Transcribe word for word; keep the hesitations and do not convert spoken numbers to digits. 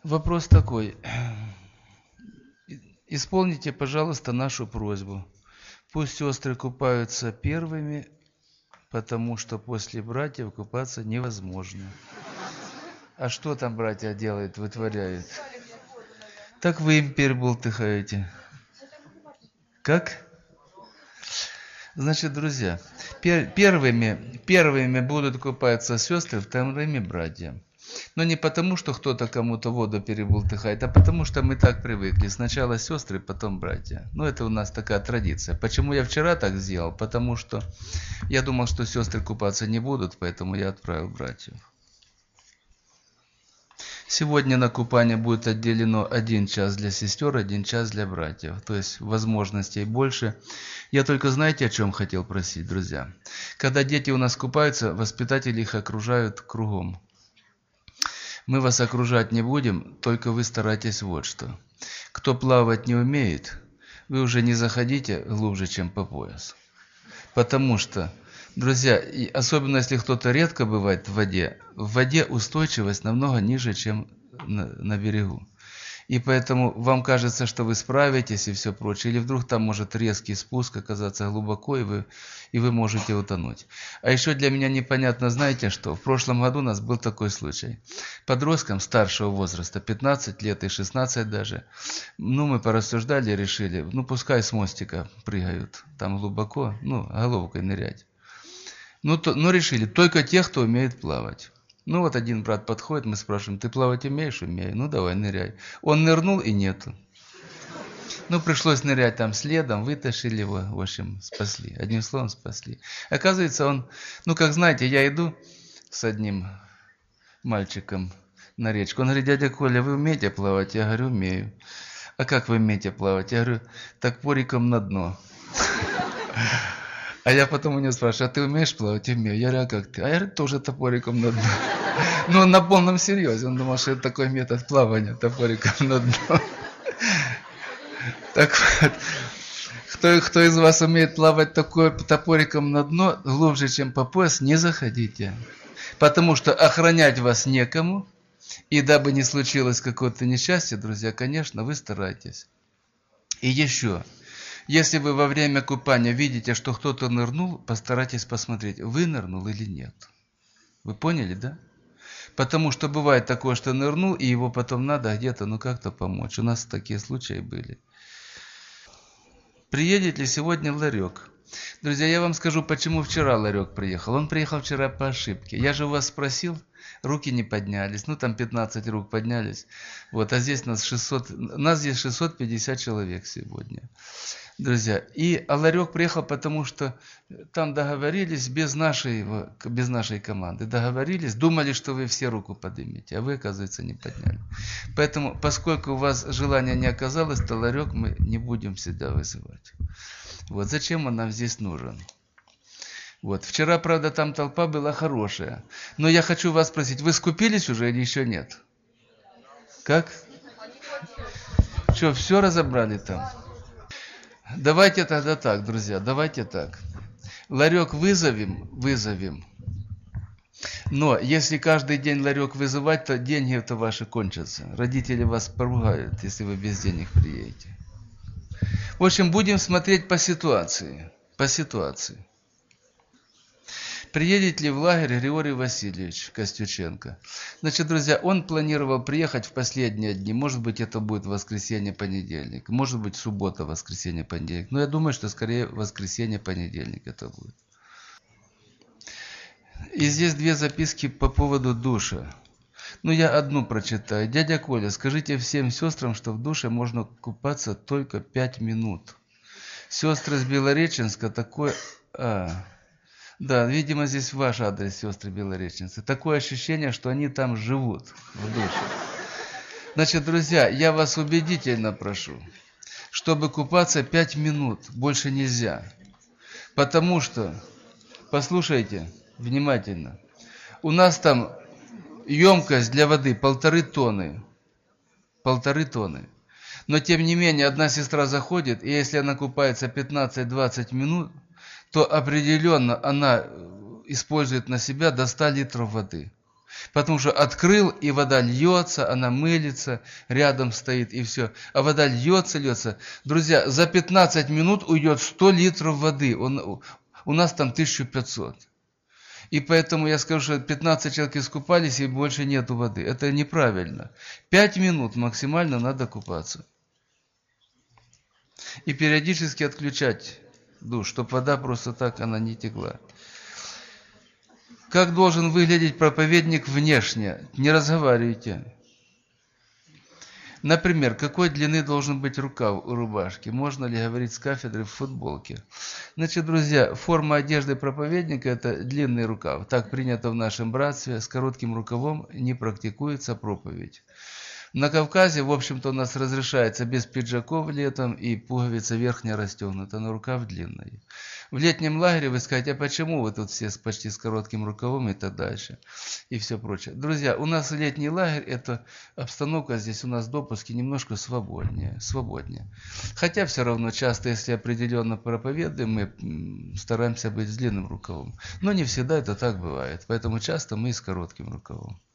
Вопрос такой. Исполните, пожалуйста, нашу просьбу. Пусть сестры купаются первыми, потому что после братьев купаться невозможно. А что там братья делают, вытворяют? Так вы им теперь болтыхаете. Как? Значит, друзья, пер, первыми, первыми будут купаться сестры, вторыми братья. Но не потому, что кто-то кому-то воду переболтыхает, а потому, что мы так привыкли. Сначала сестры, потом братья. Ну, это у нас такая традиция. Почему я вчера так сделал? Потому что я думал, что сестры купаться не будут, поэтому я отправил братьев. Сегодня на купание будет отделено один час для сестер, один час для братьев. То есть возможностей больше. Я только знаете, о чем хотел просить, друзья? Когда дети у нас купаются, воспитатели их окружают кругом. Мы вас окружать не будем, только вы старайтесь вот что. Кто плавать не умеет, вы уже не заходите глубже, чем по пояс. Потому что, друзья, и особенно если кто-то редко бывает в воде, в воде устойчивость намного ниже, чем на, на берегу. И поэтому вам кажется, что вы справитесь и все прочее. Или вдруг там может резкий спуск оказаться глубоко, и вы, и вы можете утонуть. А еще для меня непонятно, знаете что? В прошлом году у нас был такой случай. Подросткам старшего возраста, пятнадцать лет и шестнадцать даже, ну мы порассуждали и решили, ну пускай с мостика прыгают там глубоко, ну головкой нырять. Ну, то, ну решили, только тех, кто умеет плавать. Ну вот один брат подходит, мы спрашиваем, ты плавать умеешь? Умею. Ну давай, ныряй. Он нырнул и нету. Ну пришлось нырять там следом, вытащили его, в общем, спасли. Одним словом, спасли. Оказывается, он, ну как знаете, я иду с одним мальчиком на речку. Он говорит, дядя Коля, вы умеете плавать? Я говорю, умею. А как вы умеете плавать? Я говорю, топориком на дно. А я потом у него спрашиваю, а ты умеешь плавать? Умею. Я говорю, а как ты? А я говорю, тоже топориком на дно. Ну, на полном серьезе. Он думал, что это такой метод плавания, топориком на дно. Так вот, кто, кто из вас умеет плавать такой топориком на дно, глубже, чем по пояс, не заходите. Потому что охранять вас некому. И дабы не случилось какое-то несчастье, друзья, конечно, вы стараетесь. И еще... Если вы во время купания видите, что кто-то нырнул, постарайтесь посмотреть, вынырнул или нет. Вы поняли, да? Потому что бывает такое, что нырнул, и его потом надо где-то, ну как-то помочь. У нас такие случаи были. Приедет ли сегодня ларек? Друзья, я вам скажу, почему вчера ларек приехал. Он приехал вчера по ошибке. Я же у вас спросил, руки не поднялись. Ну там пятнадцать рук поднялись. Вот, а здесь нас шестьсот, нас здесь шестьсот пятьдесят человек сегодня. Друзья, и а ларек приехал, потому что там договорились без нашей, без нашей команды. Договорились, думали, что вы все руку поднимете, а вы, оказывается, не подняли. Поэтому, поскольку у вас желания не оказалось, то ларек мы не будем всегда вызывать. Вот зачем он нам здесь нужен? Вот. Вчера, правда, там толпа была хорошая. Но я хочу вас спросить, вы скупились уже или еще нет? Как? Что, все разобрали там? Давайте тогда так, друзья, давайте так. Ларек вызовем, вызовем. Но если каждый день ларек вызывать, то деньги-то ваши кончатся. Родители вас поругают, если вы без денег приедете. В общем, будем смотреть по ситуации. По ситуации. Приедет ли в лагерь Григорий Васильевич Костюченко? Значит, друзья, он планировал приехать в последние дни. Может быть, это будет воскресенье-понедельник. Может быть, суббота, воскресенье, понедельник. Но я думаю, что скорее воскресенье-понедельник это будет. И здесь две записки по поводу душа. Ну, я одну прочитаю. Дядя Коля, скажите всем сестрам, что в душе можно купаться только пять минут. Сестры с Белореченска такой... А... Да, видимо, здесь ваш адрес, сестры белореченцы. Такое ощущение, что они там живут, в душе. Значит, друзья, я вас убедительно прошу, чтобы купаться пять минут, больше нельзя. Потому что, послушайте внимательно, у нас там емкость для воды полторы тонны. Полторы тонны. Но, тем не менее, одна сестра заходит, и если она купается пятнадцать-двадцать минут, то определенно она использует на себя до ста литров воды. Потому что открыл, и вода льется, она мылится, рядом стоит, и все. А вода льется, льется. Друзья, за пятнадцать минут уйдет сто литров воды. Он, у нас там тысяча пятьсот. И поэтому я скажу, что пятнадцать человек искупались, и больше нету воды. Это неправильно. пять минут максимально надо купаться. И периодически отключать душ, чтобы вода просто так, она не текла. Как должен выглядеть проповедник внешне? Не разговаривайте. Например, какой длины должен быть рукав у рубашки? Можно ли говорить с кафедры в футболке? Значит, друзья, форма одежды проповедника – это длинный рукав. Так принято в нашем братстве. С коротким рукавом не практикуется проповедь. На Кавказе, в общем-то, у нас разрешается без пиджаков летом, и пуговица верхняя расстегнута, но рукав длинный. В летнем лагере вы скажете, а почему вы тут все почти с коротким рукавом и так дальше, и все прочее. Друзья, у нас летний лагерь, это обстановка, здесь у нас допуски немножко свободнее, свободнее. Хотя все равно часто, если определенно проповедуем, мы стараемся быть с длинным рукавом. Но не всегда это так бывает, поэтому часто мы и с коротким рукавом.